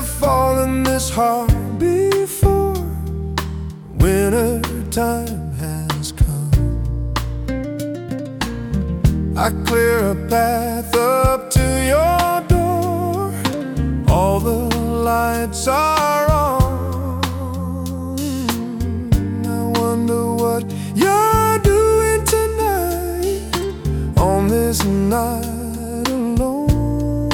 fallen this hard before. Winter time has come. I clear a path up to your door. All the lights are on. I wonder what you're doing tonight, on this night alone.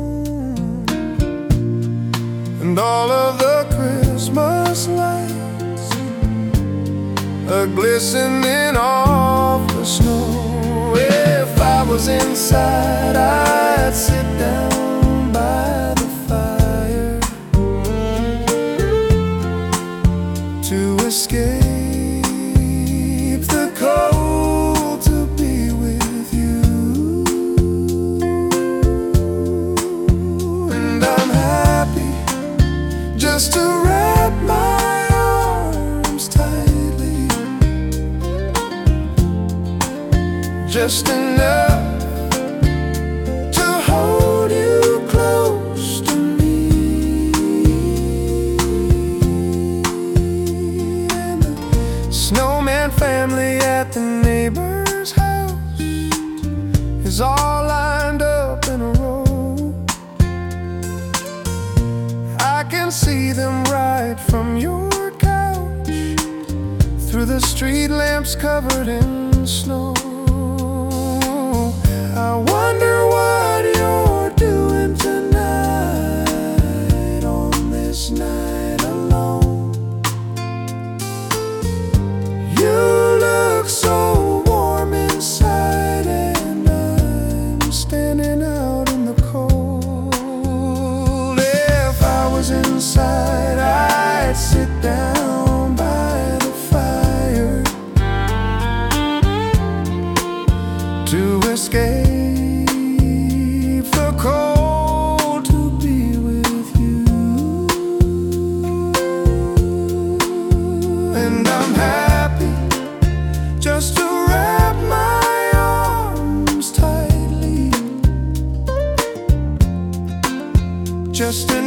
And all of the Christmas lights are glistening off the snow. If I was inside, I'd sit down by the fire to escape the cold, to be with you. And I'm happy just to wrap my arms tightly, just enough to hold you close to me. And the snowman family at the neighbor's house is all lined up in a row. I can see them right from your couch, through the street lamps covered in snow. I wonder what you're doing tonight, on this night alone. You look so warm inside, and I'm standing out in the cold. If I was inside, I'd sit down by the fire to escape the cold, to be with you. And I'm happy just to wrap my arms tightly, just